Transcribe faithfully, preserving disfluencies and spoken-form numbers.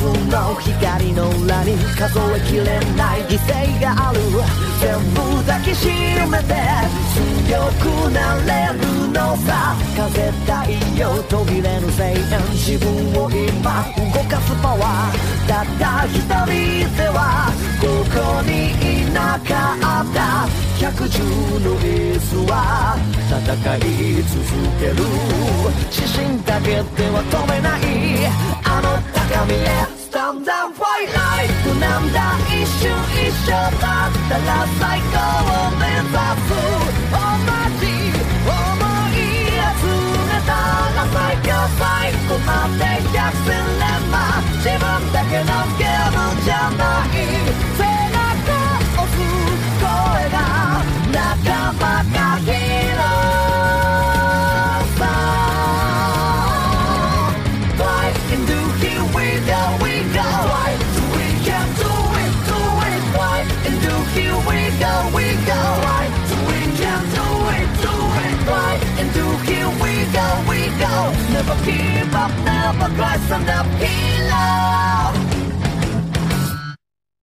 の光の裏に数えきれない犠牲がある。全部抱きしめて強くなれるのさ。風太陽途切れぬ声援、自分を今動かすパワー。たった一人ではここにいなかった。百獣のエースは戦い続ける。自信だけでは止めない、あの高みへスタンダンファイライトなんだ。一瞬一緒だったら最高を目指す。同じ思い集めたら最強最後まで百戦錬磨。自分だけのゲームじゃない、背中押す声が仲間がヒーローさ。 Fly and do here we go we go. Fly we can do it do it. Fly and do here we go we go. Fly we can do it do it. Fly and do here we go we go. Never give up never cry stand up here.